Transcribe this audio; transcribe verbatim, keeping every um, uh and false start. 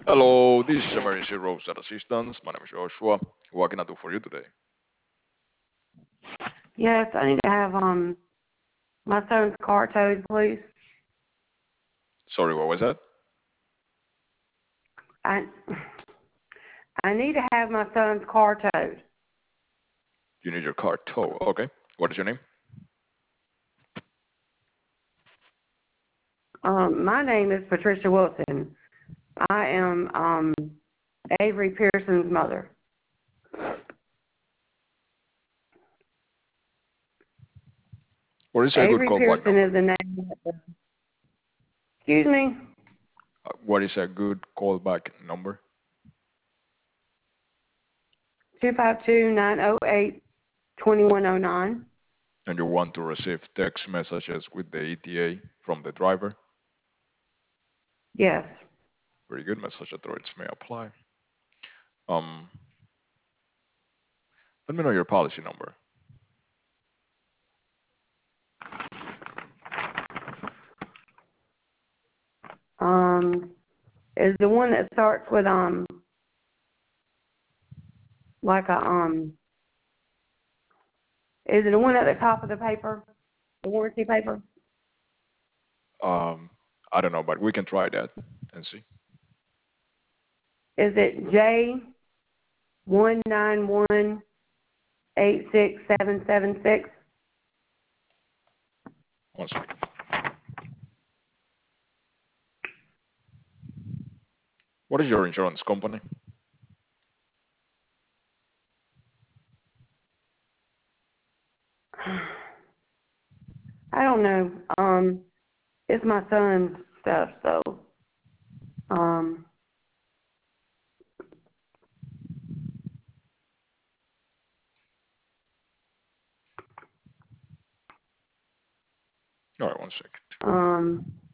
Hello, this is Emergency Roadside Assistance. My name is Joshua. What can I do for you today? Yes, I need to have um my son's car towed, please. Sorry, what was that? I I need to have my son's car towed. You need your car tow. Okay. What is your name? Um, my name is Patricia Wilson. I am um Avery Pearson's mother. What is a good Avery callback Pearson number? is the name. Excuse me. Uh, What is a good callback number? Two five two nine zero eight twenty one zero nine. And you want to receive text messages with the E T A from the driver? Yes. Very good. Message authorities may apply. Um, let me know your policy number. Um, is the one that starts with um like a um is it the one at the top of the paper, the warranty paper? Um, I don't know, but we can try that and see. Is it J one nine one eight six seven seven six? One second. What is your insurance company? I don't know. Um, it's my son's stuff, so um, All right, one second. um,